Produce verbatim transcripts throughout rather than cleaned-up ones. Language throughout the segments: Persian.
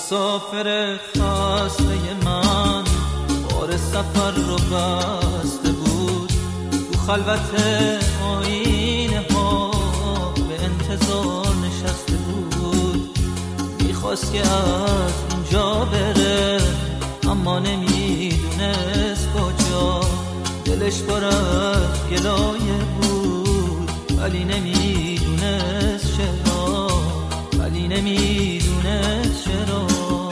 مسافر خسته من بار سفر رو بسته بود، تو خلوت آینه ها به انتظار نشسته بود. میخواست که از اینجا بره اما نمیدونست کجا، دلش پر از گلایه بود ولی نمیدونست چرا، ولی نمیدونست چرا.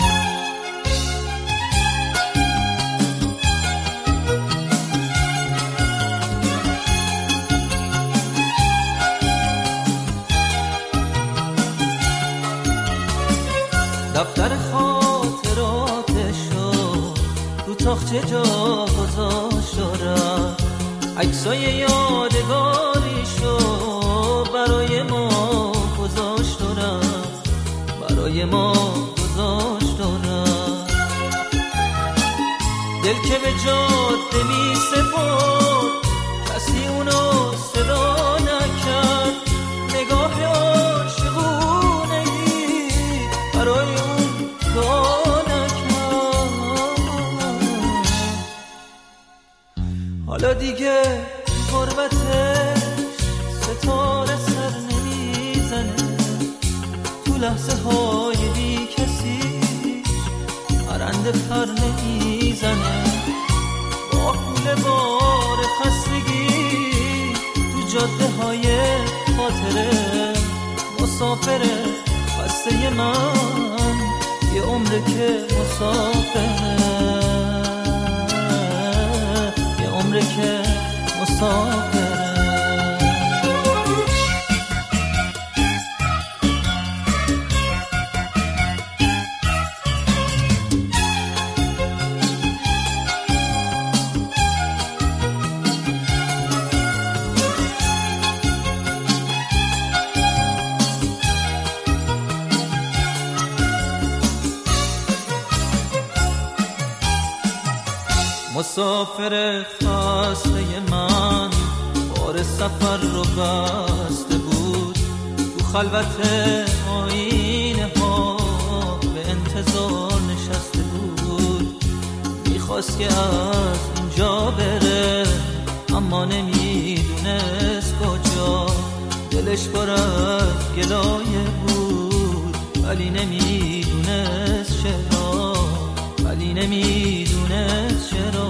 دفتر خاطراتشو رو تاخچه جا گذاشت و رفت، عکسای یادگاریشو برای ما گذاشت و رفت، برای ما گذاشت و رفت. دل که به جاده می سپرد کسی اونو صدا نکرد، نگاه عاشقونه ای برای اون دعا نکرد. حالا دیگه غربتش ستاره سر نمیزنه، تو لحظه های بی کسی پرنده پر نمیزنه. با کول بار خستگی تو جاده های خاطره مسافره خسته من، یه عمره که مسافره، یه عمره که مسافره. مسافر خسته من بار سفر رو بسته بود، تو خلوت آینه ها به انتظار نشسته بود. میخواست که از اینجا بره اما نمیدونست کجا، دلش پر از گلایه بود ولی نمیدونست چرا، ولی نمیدونست چرا.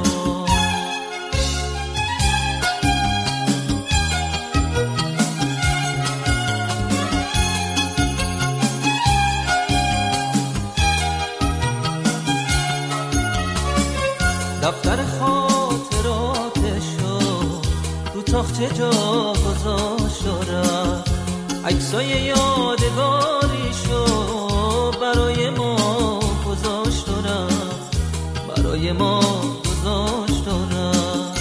دفتر خاطراتشو رو تاخچه جا گذاشت و رفت، عکسای یادگاریشو برای ما گذاشت و رفت، برای ما گذاشت و رفت.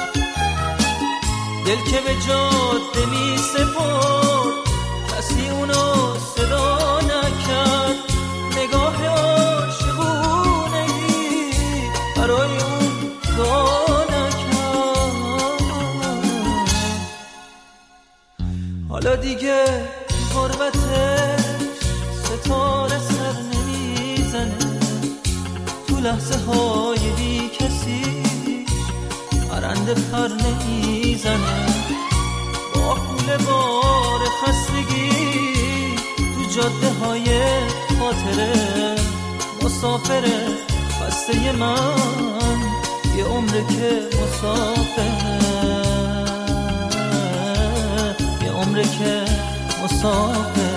دل که به جاده می سپرد کسی اونو صدا نکرد، نگاه عاشقونه ای برای اون دعا نکرد. حالا دیگه غربتش ستاره سر نمیزنه، تو لحظه های بی کسی پرنده پر نمیزنه. با کول بار خستگی تو جاده های خاطره مسافره خسته من، یه عمره که مسافره، یه عمره که مسافره.